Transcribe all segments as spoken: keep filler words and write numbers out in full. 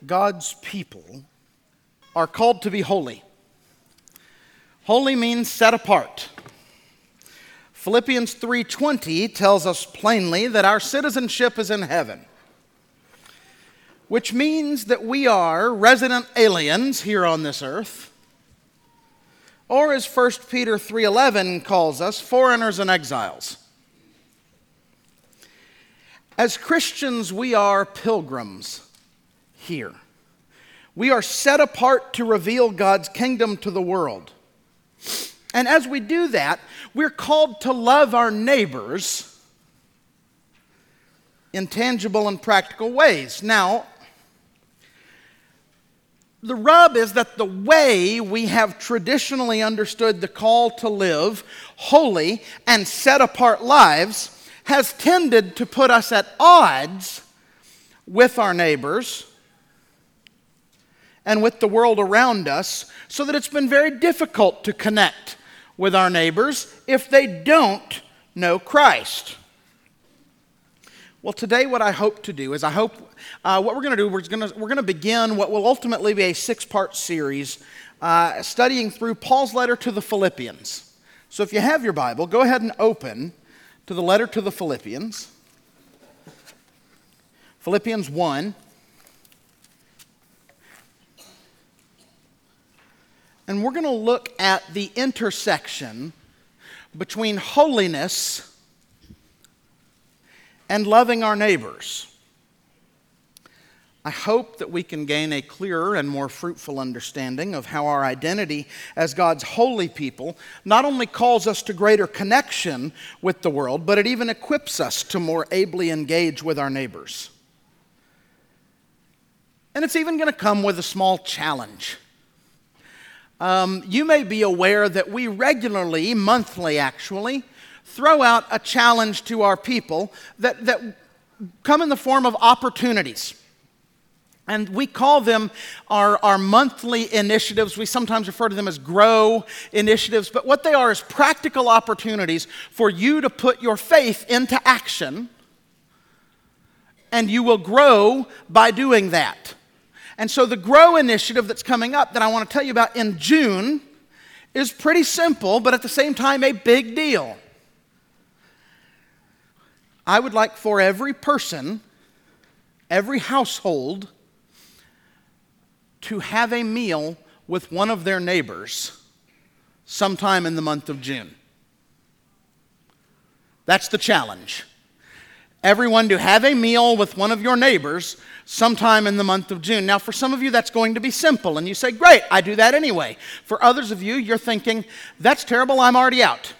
God's people are called to be holy. Holy means set apart. Philippians three twenty tells us plainly that our citizenship is in heaven, which means that we are resident aliens here on this earth, or as First Peter three eleven calls us, foreigners and exiles. As Christians, we are pilgrims here. We are set apart to reveal God's kingdom to the world. And as we do that, we're called to love our neighbors in tangible and practical ways. Now, the rub is that the way we have traditionally understood the call to live holy and set apart lives has tended to put us at odds with our neighbors and with the world around us, so that it's been very difficult to connect with our neighbors if they don't know Christ. Well, today what I hope to do is I hope uh, what we're going to do, we're going to we're going to begin what will ultimately be a six-part series uh, studying through Paul's letter to the Philippians. So if you have your Bible, go ahead and open to the letter to the Philippians. Philippians one. And we're going to look at the intersection between holiness and loving our neighbors. I hope that we can gain a clearer and more fruitful understanding of how our identity as God's holy people not only calls us to greater connection with the world, but it even equips us to more ably engage with our neighbors. And it's even going to come with a small challenge. Um, you may be aware that we regularly, monthly actually, throw out a challenge to our people that, that come in the form of opportunities. And we call them our, our monthly initiatives. We sometimes refer to them as GROW initiatives. But what they are is practical opportunities for you to put your faith into action. And you will grow by doing that. And so the GROW initiative that's coming up that I want to tell you about in June is pretty simple, but at the same time a big deal. I would like for every person, every household, to have a meal with one of their neighbors sometime in the month of June. That's the challenge. Everyone to have a meal with one of your neighbors sometime in the month of June. Now, for some of you, that's going to be simple, and you say, great, I do that anyway. For others of you, you're thinking, that's terrible, I'm already out.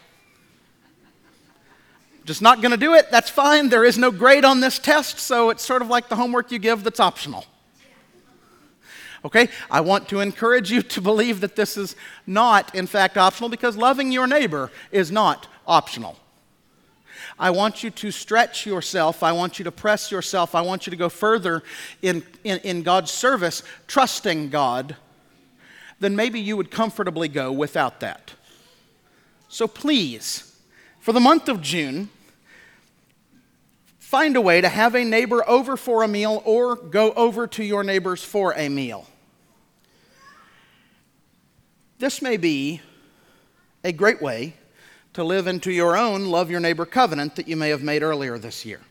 Just not going to do it, that's fine. There is no grade on this test, so it's sort of like the homework you give that's optional. Okay, I want to encourage you to believe that this is not, in fact, optional, because loving your neighbor is not optional. I want you to stretch yourself. I want you to press yourself. I want you to go further in, in, in God's service, trusting God, than maybe you would comfortably go without that. So please, for the month of June, find a way to have a neighbor over for a meal or go over to your neighbors for a meal. This may be a great way to live into your own love your neighbor covenant that you may have made earlier this year.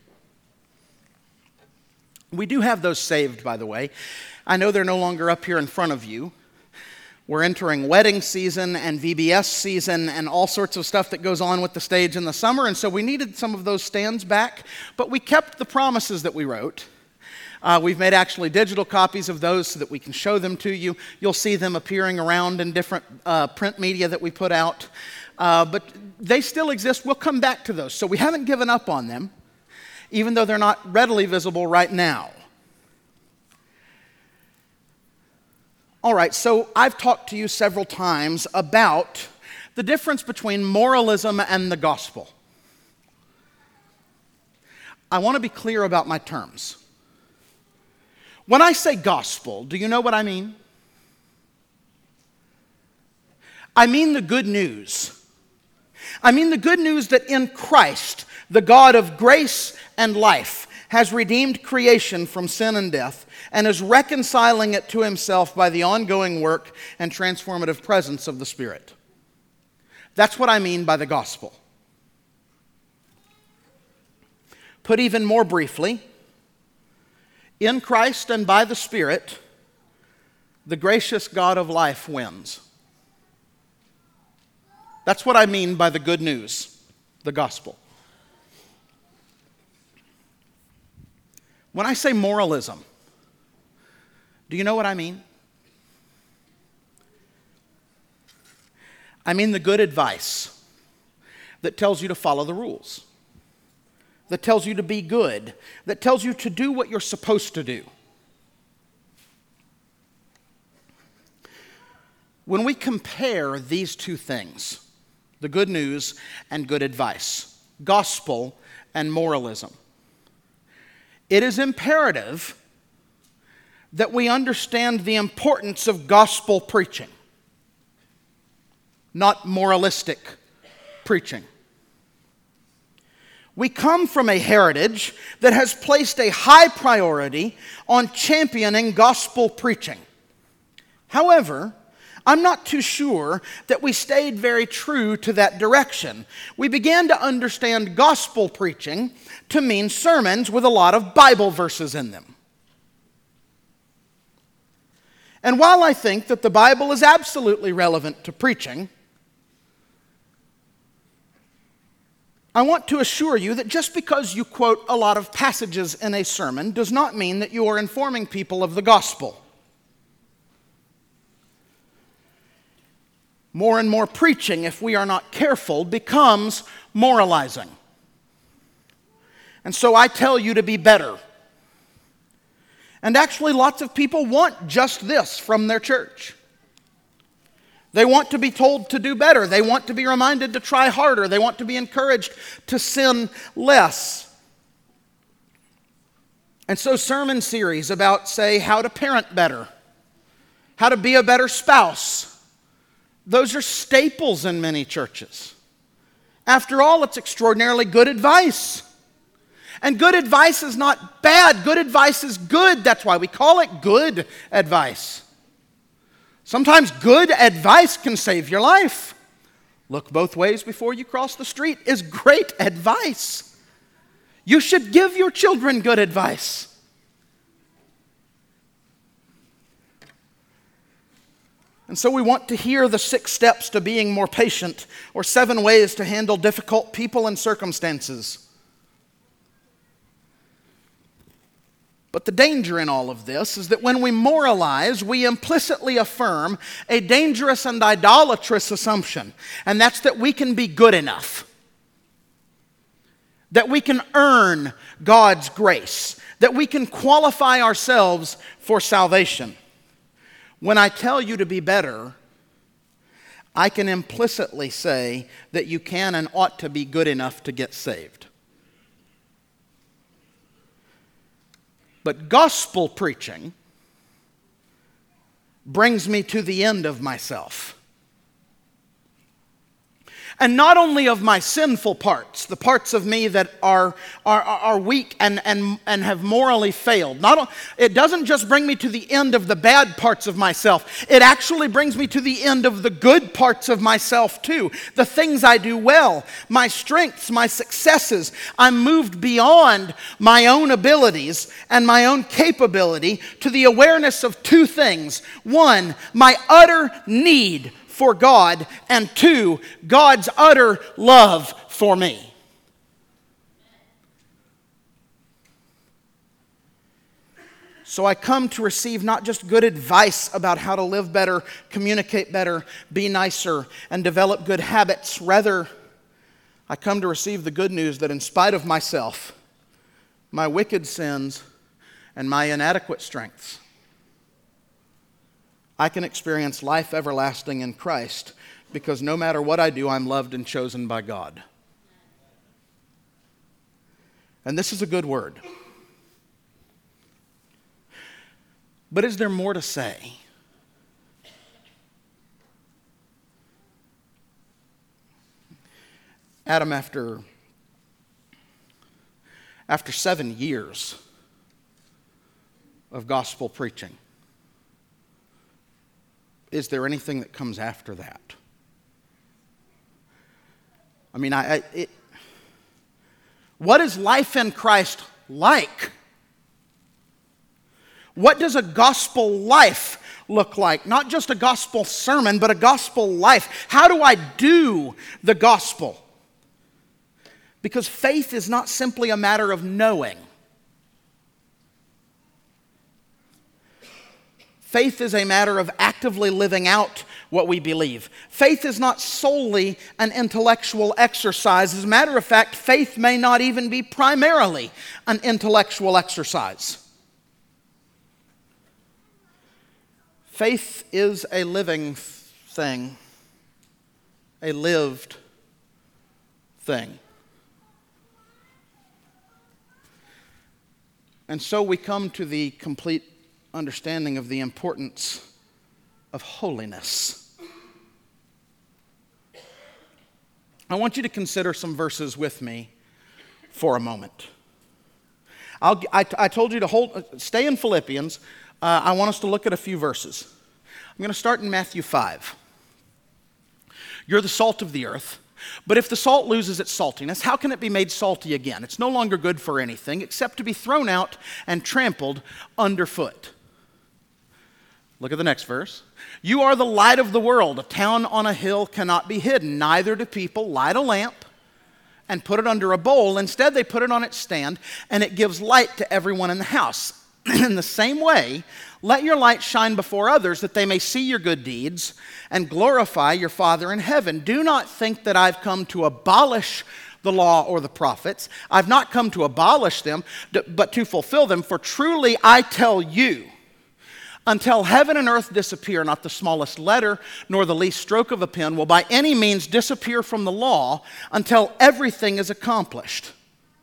We do have those saved, by the way. I know they're no longer up here in front of you. We're entering wedding season and V B S season and all sorts of stuff that goes on with the stage in the summer, and so we needed some of those stands back, but we kept the promises that we wrote. Uh, we've made actually digital copies of those so that we can show them to you. You'll see them appearing around in different uh, print media that we put out. Uh, but they still exist. We'll come back to those. So we haven't given up on them, even though they're not readily visible right now. All right, so I've talked to you several times about the difference between moralism and the gospel. I want to be clear about my terms. When I say gospel, do you know what I mean? I mean the good news. I mean the good news that in Christ, the God of grace and life, has redeemed creation from sin and death and is reconciling it to himself by the ongoing work and transformative presence of the Spirit. That's what I mean by the gospel. Put even more briefly, in Christ and by the Spirit, the gracious God of life wins. That's what I mean by the good news, the gospel. When I say moralism, do you know what I mean? I mean the good advice that tells you to follow the rules, that tells you to be good, that tells you to do what you're supposed to do. When we compare these two things, the good news and good advice, gospel and moralism, it is imperative that we understand the importance of gospel preaching, not moralistic preaching. We come from a heritage that has placed a high priority on championing gospel preaching. However, I'm not too sure that we stayed very true to that direction. We began to understand gospel preaching to mean sermons with a lot of Bible verses in them. And while I think that the Bible is absolutely relevant to preaching, I want to assure you that just because you quote a lot of passages in a sermon does not mean that you are informing people of the gospel. More and more preaching, if we are not careful, becomes moralizing. And so I tell you to be better. And actually, lots of people want just this from their church. They want to be told to do better. They want to be reminded to try harder. They want to be encouraged to sin less. And so sermon series about, say, how to parent better, how to be a better spouse, those are staples in many churches. After all, it's extraordinarily good advice. And good advice is not bad. Good advice is good. That's why we call it good advice. Sometimes good advice can save your life. Look both ways before you cross the street is great advice. You should give your children good advice. And so we want to hear the six steps to being more patient, or seven ways to handle difficult people and circumstances. But the danger in all of this is that when we moralize, we implicitly affirm a dangerous and idolatrous assumption, and that's that we can be good enough, that we can earn God's grace, that we can qualify ourselves for salvation. When I tell you to be better, I can implicitly say that you can and ought to be good enough to get saved. But gospel preaching brings me to the end of myself. And not only of my sinful parts, the parts of me that are, are, are weak and, and, and have morally failed. Not, it doesn't just bring me to the end of the bad parts of myself. It actually brings me to the end of the good parts of myself too. The things I do well, my strengths, my successes. I'm moved beyond my own abilities and my own capability to the awareness of two things. One, my utter need for God, and two, God's utter love for me. So I come to receive not just good advice about how to live better, communicate better, be nicer, and develop good habits. Rather, I come to receive the good news that in spite of myself, my wicked sins, and my inadequate strengths, I can experience life everlasting in Christ, because no matter what I do, I'm loved and chosen by God. And this is a good word. But is there more to say? Adam, after, after seven years of gospel preaching. Is there anything that comes after that? I mean, I, I it, what is life in Christ like? What does a gospel life look like? Not just a gospel sermon, but a gospel life. How do I do the gospel? Because faith is not simply a matter of knowing. Faith is a matter of actively living out what we believe. Faith is not solely an intellectual exercise. As a matter of fact, faith may not even be primarily an intellectual exercise. Faith is a living thing, a lived thing. And so we come to the complete understanding of the importance of holiness. I want you to consider some verses with me for a moment. I'll, I, I told you to hold, stay in Philippians. Uh, I want us to look at a few verses. I'm going to start in Matthew five. You're the salt of the earth. But if the salt loses its saltiness, how can it be made salty again? It's no longer good for anything except to be thrown out and trampled underfoot. Look at the next verse. You are the light of the world. A town on a hill cannot be hidden. Neither do people light a lamp and put it under a bowl. Instead, they put it on its stand, and it gives light to everyone in the house. In the same way, let your light shine before others, that they may see your good deeds and glorify your Father in heaven. Do not think that I've come to abolish the law or the prophets. I've not come to abolish them, but to fulfill them. For truly I tell you, until heaven and earth disappear, not the smallest letter nor the least stroke of a pen will by any means disappear from the law until everything is accomplished.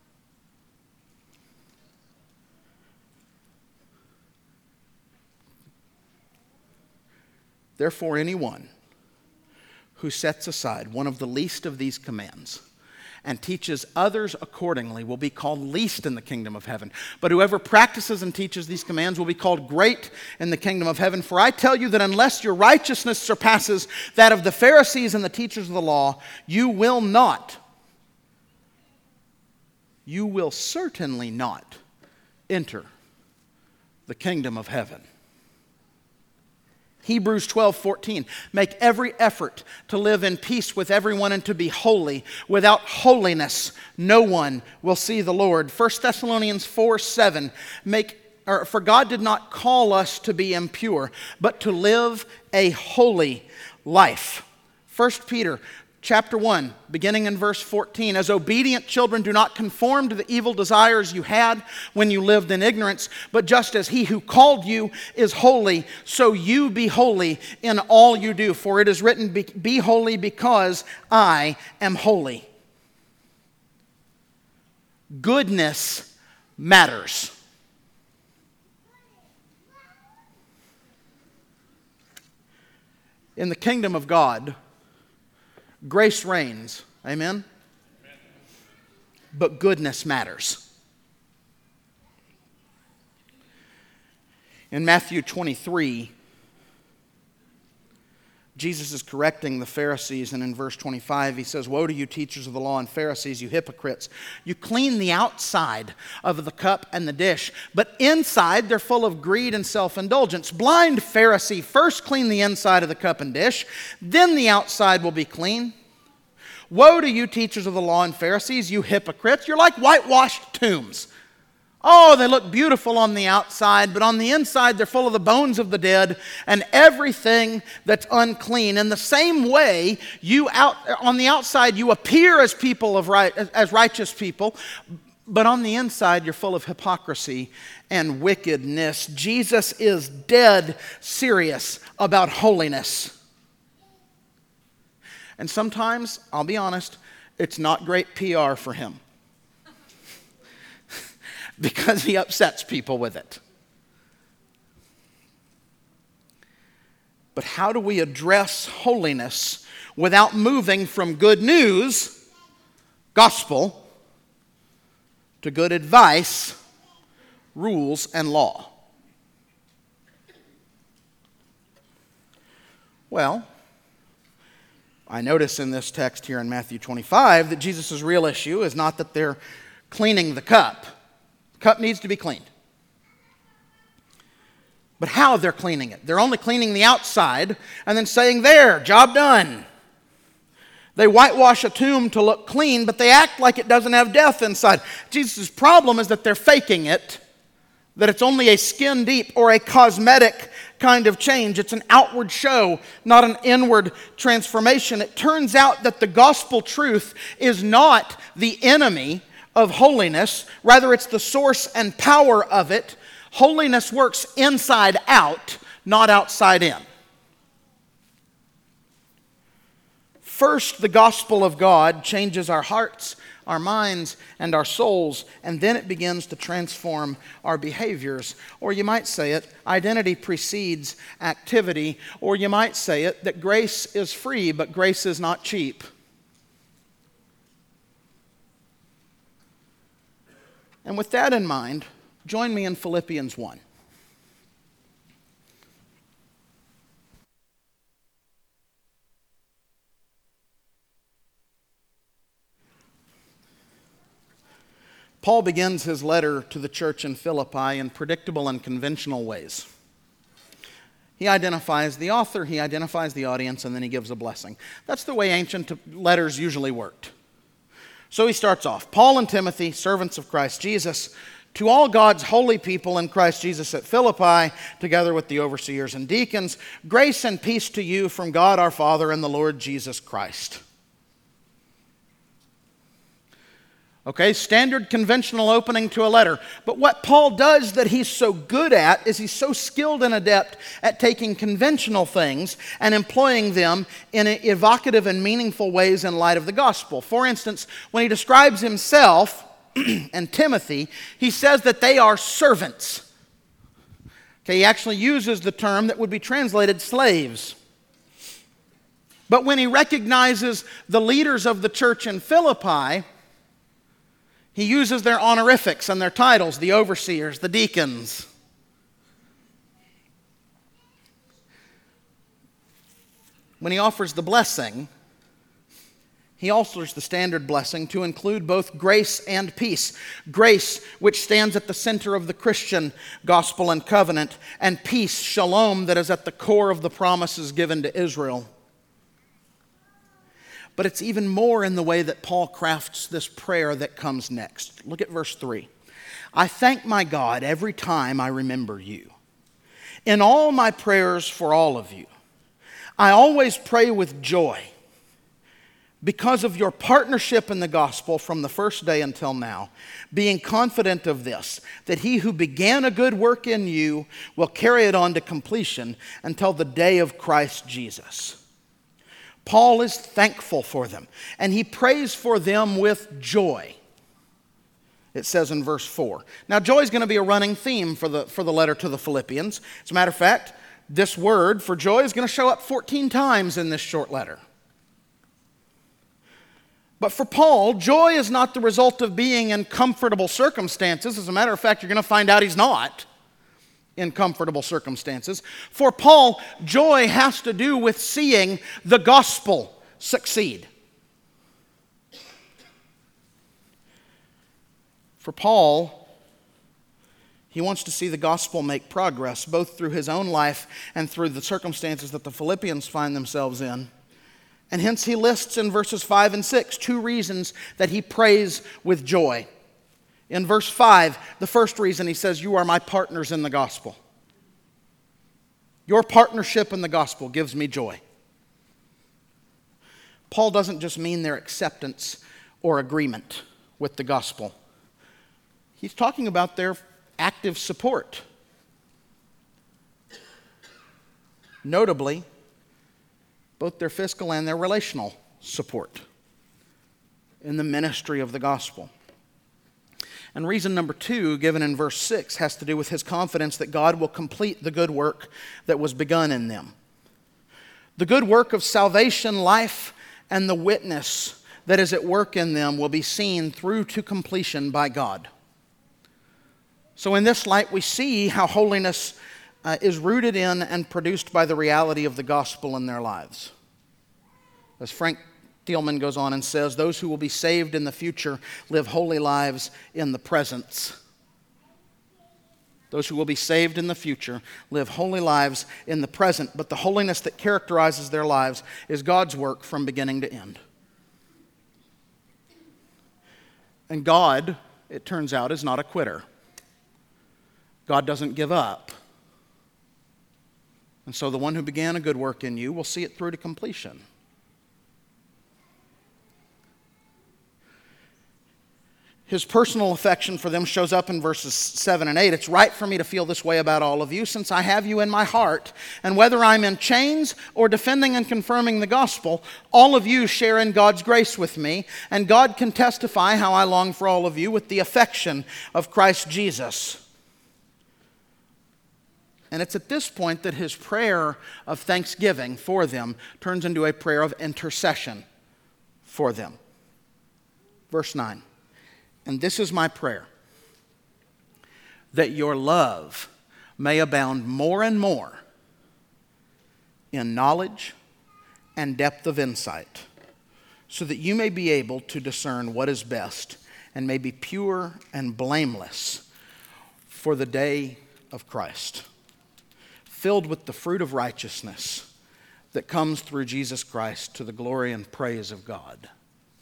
Therefore, anyone who sets aside one of the least of these commands and teaches others accordingly will be called least in the kingdom of heaven. But whoever practices and teaches these commands will be called great in the kingdom of heaven. For I tell you that unless your righteousness surpasses that of the Pharisees and the teachers of the law, you will not, you will certainly not enter the kingdom of heaven. Hebrews twelve fourteen, make every effort to live in peace with everyone and to be holy. Without holiness, no one will see the Lord. First Thessalonians four seven, make, or, for God did not call us to be impure, but to live a holy life. First Peter chapter one, beginning in verse fourteen, as obedient children, do not conform to the evil desires you had when you lived in ignorance, but just as he who called you is holy, so you be holy in all you do. For it is written, be, be holy because I am holy. Goodness matters. In the kingdom of God, grace reigns, amen? Amen? But goodness matters. In Matthew twenty-three, Jesus is correcting the Pharisees, and in verse twenty-five he says, woe to you, teachers of the law and Pharisees, you hypocrites! You clean the outside of the cup and the dish, but inside they're full of greed and self-indulgence. Blind Pharisee, first clean the inside of the cup and dish, then the outside will be clean. Woe to you, teachers of the law and Pharisees, you hypocrites! You're like whitewashed tombs. Oh, they look beautiful on the outside, but on the inside they're full of the bones of the dead and everything that's unclean. In the same way, you out on the outside you appear as people of right, as righteous people, but on the inside you're full of hypocrisy and wickedness. Jesus is dead serious about holiness. And sometimes, I'll be honest, it's not great P R for him. Because he upsets people with it. But how do we address holiness without moving from good news, gospel, to good advice, rules, and law? Well, I notice in this text here in Matthew twenty-five that Jesus' real issue is not that they're cleaning the cup. The cup needs to be cleaned. But how they're cleaning it. They're only cleaning the outside and then saying, there, job done. They whitewash a tomb to look clean, but they act like it doesn't have death inside. Jesus' problem is that they're faking it, that it's only a skin deep or a cosmetic kind of change. It's an outward show, not an inward transformation. It turns out that the gospel truth is not the enemy of holiness. Rather, it's the source and power of it. Holiness works inside out, not outside in. First, the gospel of God changes our hearts, our minds, and our souls, and then it begins to transform our behaviors. Or you might say it, identity precedes activity. Or you might say it, that grace is free, but grace is not cheap. And with that in mind, join me in Philippians one. Paul begins his letter to the church in Philippi in predictable and conventional ways. He identifies the author, he identifies the audience, and then he gives a blessing. That's the way ancient letters usually worked. So he starts off, Paul and Timothy, servants of Christ Jesus, to all God's holy people in Christ Jesus at Philippi, together with the overseers and deacons, grace and peace to you from God our Father and the Lord Jesus Christ. Okay, standard conventional opening to a letter. But what Paul does that he's so good at is he's so skilled and adept at taking conventional things and employing them in evocative and meaningful ways in light of the gospel. For instance, when he describes himself and Timothy, he says that they are servants. Okay, he actually uses the term that would be translated slaves. But when he recognizes the leaders of the church in Philippi, he uses their honorifics and their titles, the overseers, the deacons. When he offers the blessing, he alters the standard blessing to include both grace and peace. Grace, which stands at the center of the Christian gospel and covenant, and peace, shalom, that is at the core of the promises given to Israel. But it's even more in the way that Paul crafts this prayer that comes next. Look at verse three. I thank my God every time I remember you. In all my prayers for all of you, I always pray with joy because of your partnership in the gospel from the first day until now, being confident of this, that he who began a good work in you will carry it on to completion until the day of Christ Jesus. Paul is thankful for them, and he prays for them with joy. It says in verse four. Now, joy is going to be a running theme for the, for the letter to the Philippians. As a matter of fact, this word for joy is going to show up fourteen times in this short letter. But for Paul, joy is not the result of being in comfortable circumstances. As a matter of fact, you're going to find out he's not in comfortable circumstances. For Paul, joy has to do with seeing the gospel succeed. For Paul, he wants to see the gospel make progress, both through his own life and through the circumstances that the Philippians find themselves in. And hence he lists in verses five and six two reasons that he prays with joy. In verse five, the first reason he says, you are my partners in the gospel. Your partnership in the gospel gives me joy. Paul doesn't just mean their acceptance or agreement with the gospel. He's talking about their active support. Notably, both their fiscal and their relational support in the ministry of the gospel. And reason number two, given in verse six, has to do with his confidence that God will complete the good work that was begun in them. The good work of salvation, life, and the witness that is at work in them will be seen through to completion by God. So in this light, we see how holiness uh, is rooted in and produced by the reality of the gospel in their lives. As Frank Thielman goes on and says, those who will be saved in the future live holy lives in the present. Those who will be saved in the future live holy lives in the present, but the holiness that characterizes their lives is God's work from beginning to end. And God, it turns out, is not a quitter. God doesn't give up. And so the one who began a good work in you will see it through to completion. His personal affection for them shows up in verses seven and eight. It's right for me to feel this way about all of you, since I have you in my heart. And whether I'm in chains or defending and confirming the gospel, all of you share in God's grace with me. And God can testify how I long for all of you with the affection of Christ Jesus. And it's at this point that his prayer of thanksgiving for them turns into a prayer of intercession for them. Verse nine. And this is my prayer, that your love may abound more and more in knowledge and depth of insight, so that you may be able to discern what is best and may be pure and blameless for the day of Christ, filled with the fruit of righteousness that comes through Jesus Christ to the glory and praise of God.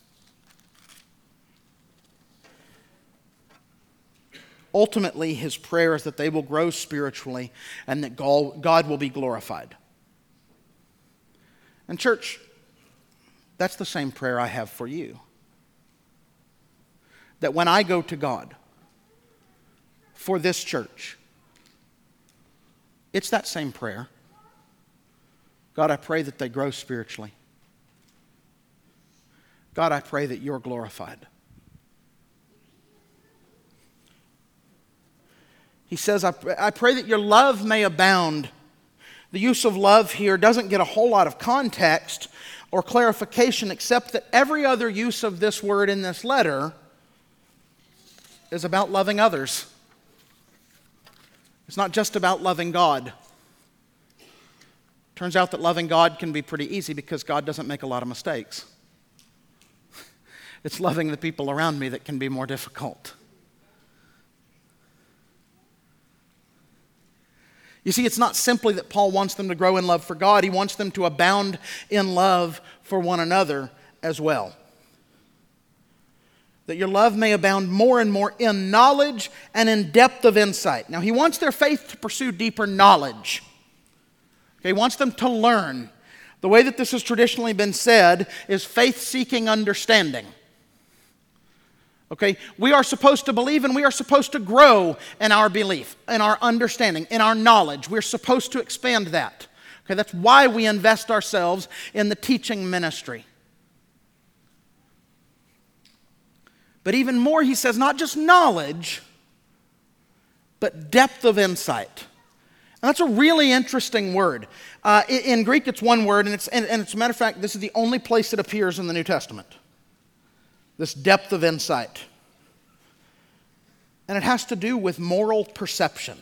Ultimately, his prayer is that they will grow spiritually and that God will be glorified. And church, that's the same prayer I have for you. That when I go to God for this church, it's that same prayer. God, I pray that they grow spiritually. God, I pray that you're glorified. He says, I, I pray that your love may abound. The use of love here doesn't get a whole lot of context or clarification, except that every other use of this word in this letter is about loving others. It's not just about loving God. Turns out that loving God can be pretty easy because God doesn't make a lot of mistakes. It's loving the people around me that can be more difficult. You see, it's not simply that Paul wants them to grow in love for God. He wants them to abound in love for one another as well. That your love may abound more and more in knowledge and in depth of insight. Now, he wants their faith to pursue deeper knowledge. Okay, he wants them to learn. The way that this has traditionally been said is faith-seeking understanding. Okay, we are supposed to believe and we are supposed to grow in our belief, in our understanding, in our knowledge. We're supposed to expand that. Okay, that's why we invest ourselves in the teaching ministry. But even more, he says, not just knowledge, but depth of insight. And that's a really interesting word. Uh, in, in Greek, it's one word, and it's, and, and it's a matter of fact, this is the only place it appears in the New Testament. This depth of insight. And it has to do with moral perception.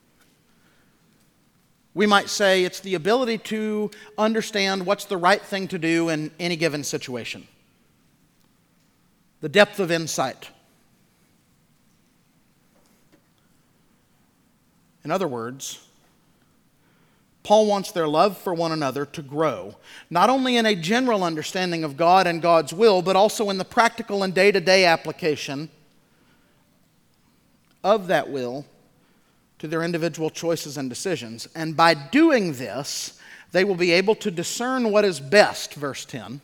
We might say it's the ability to understand what's the right thing to do in any given situation. The depth of insight. In other words, Paul wants their love for one another to grow, not only in a general understanding of God and God's will, but also in the practical and day-to-day application of that will to their individual choices and decisions. And by doing this, they will be able to discern what is best, verse ten,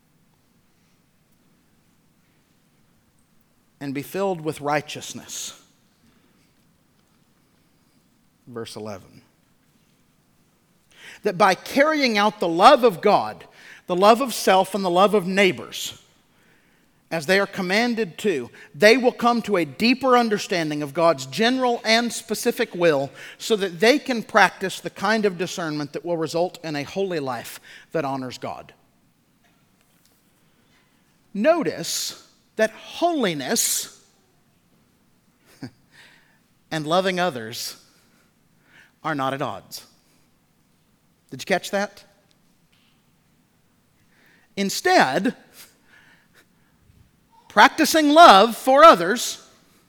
and be filled with righteousness, verse eleven. That by carrying out the love of God, the love of self, and the love of neighbors, as they are commanded to, they will come to a deeper understanding of God's general and specific will so that they can practice the kind of discernment that will result in a holy life that honors God. Notice that holiness and loving others are not at odds. Did you catch that? Instead, practicing love for others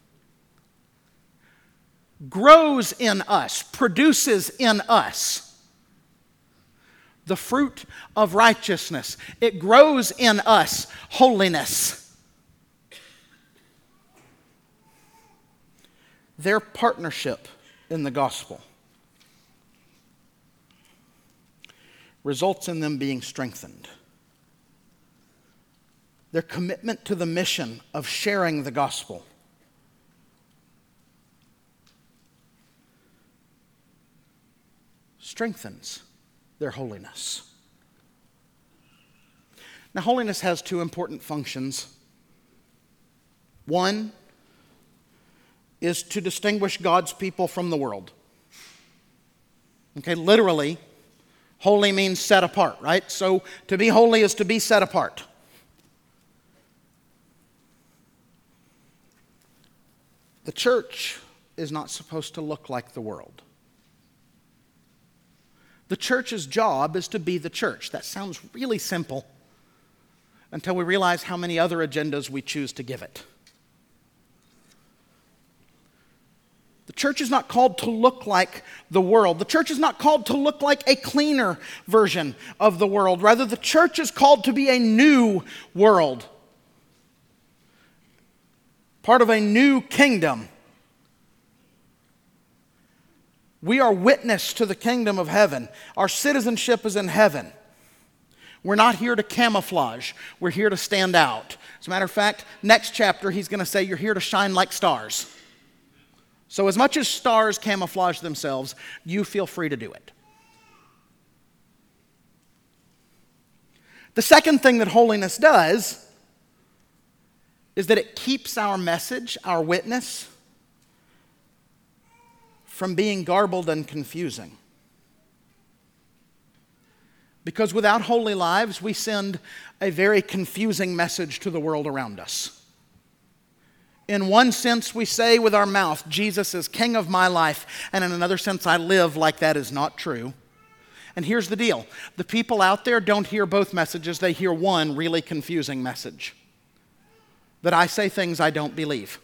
grows in us, produces in us the fruit of righteousness. It grows in us holiness. Their partnership in the gospel results in them being strengthened. Their commitment to the mission of sharing the gospel strengthens their holiness. Now, holiness has two important functions. One is to distinguish God's people from the world. Okay, literally, holy means set apart, right? So to be holy is to be set apart. The church is not supposed to look like the world. The church's job is to be the church. That sounds really simple until we realize how many other agendas we choose to give it. The church is not called to look like the world. The church is not called to look like a cleaner version of the world. Rather, the church is called to be a new world. Part of a new kingdom. We are witness to the kingdom of heaven. Our citizenship is in heaven. We're not here to camouflage. We're here to stand out. As a matter of fact, next chapter he's going to say you're here to shine like stars. So as much as stars camouflage themselves, you feel free to do it. The second thing that holiness does is that it keeps our message, our witness, from being garbled and confusing. Because without holy lives, we send a very confusing message to the world around us. In one sense, we say with our mouth, Jesus is King of my life, and in another sense, I live like that is not true. And here's the deal. The people out there don't hear both messages. They hear one really confusing message. That I say things I don't believe.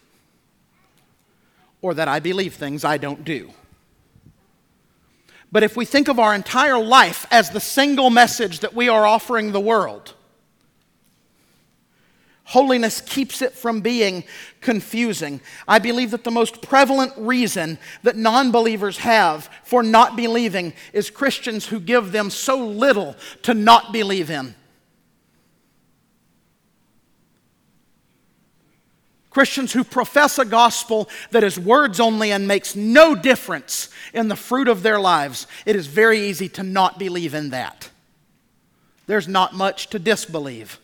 Or that I believe things I don't do. But if we think of our entire life as the single message that we are offering the world, holiness keeps it from being confusing. I believe that the most prevalent reason that non-believers have for not believing is Christians who give them so little to not believe in. Christians who profess a gospel that is words only and makes no difference in the fruit of their lives. It is very easy to not believe in that. There's not much to disbelieve.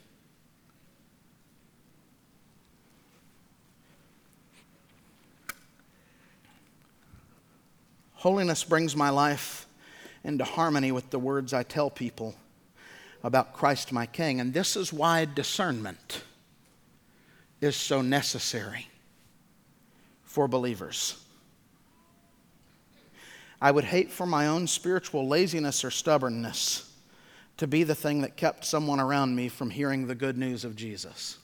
Holiness brings my life into harmony with the words I tell people about Christ my King. And this is why discernment is so necessary for believers. I would hate for my own spiritual laziness or stubbornness to be the thing that kept someone around me from hearing the good news of Jesus.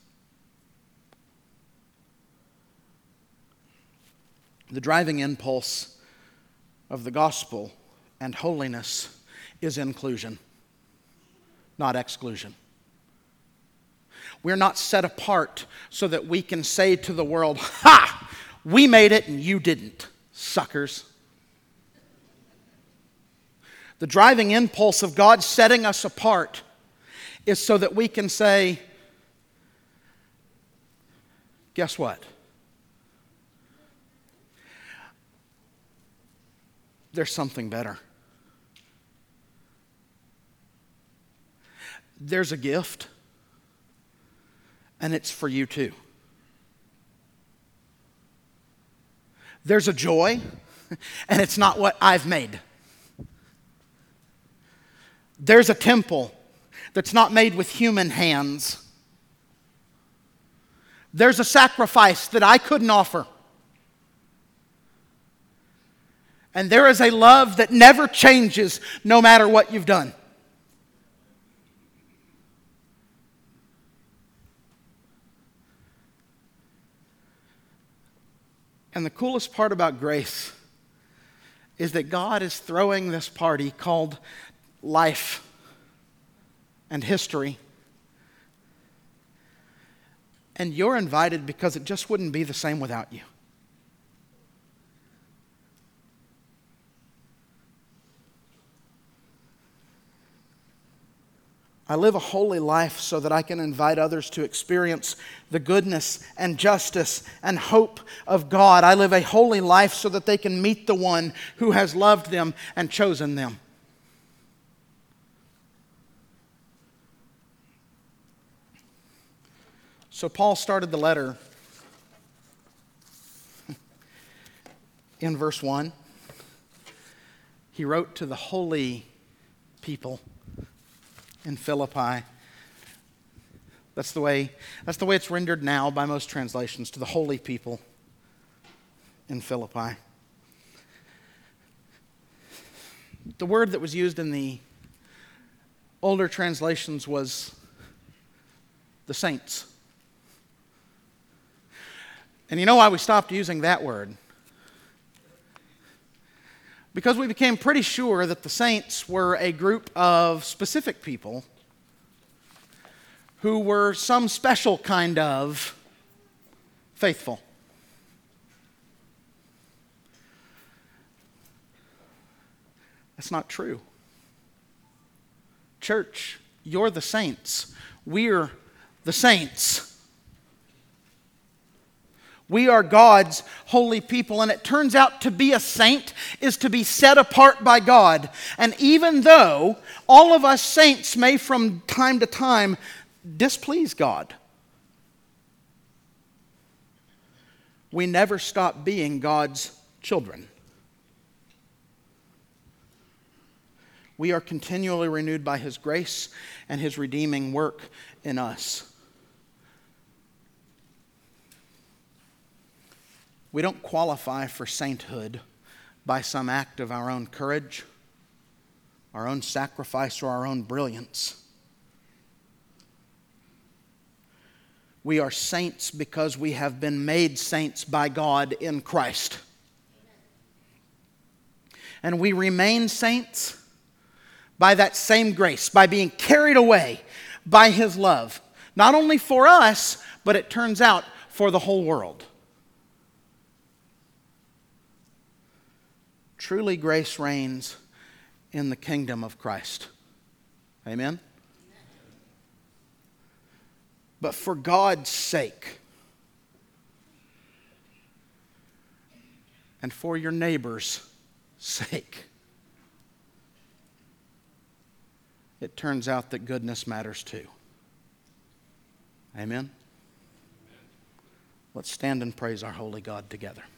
The driving impulse of the gospel and holiness is inclusion, not exclusion. We're not set apart so that we can say to the world, "Ha! We made it and you didn't, suckers." The driving impulse of God setting us apart is so that we can say, guess what? There's something better. There's a gift. And it's for you too. There's a joy, and it's not what I've made. There's a temple that's not made with human hands. There's a sacrifice that I couldn't offer. And there is a love that never changes no matter what you've done. And the coolest part about grace is that God is throwing this party called life and history. And you're invited because it just wouldn't be the same without you. I live a holy life so that I can invite others to experience the goodness and justice and hope of God. I live a holy life so that they can meet the one who has loved them and chosen them. So Paul started the letter in verse one. He wrote to the holy people in Philippi. That's the way, that's the way it's rendered now by most translations, to the holy people in Philippi. The word that was used in the older translations was the saints. And you know why we stopped using that word? Because we became pretty sure that the saints were a group of specific people who were some special kind of faithful. That's not true. Church, you're the saints. We're the saints. We are God's holy people, and it turns out to be a saint is to be set apart by God. And even though all of us saints may from time to time displease God, we never stop being God's children. We are continually renewed by His grace and His redeeming work in us. We don't qualify for sainthood by some act of our own courage, our own sacrifice, or our own brilliance. We are saints because we have been made saints by God in Christ. And we remain saints by that same grace, by being carried away by His love. Not only for us, but it turns out for the whole world. Truly, grace reigns in the kingdom of Christ. Amen? But for God's sake, and for your neighbor's sake, it turns out that goodness matters too. Amen? Let's stand and praise our holy God together.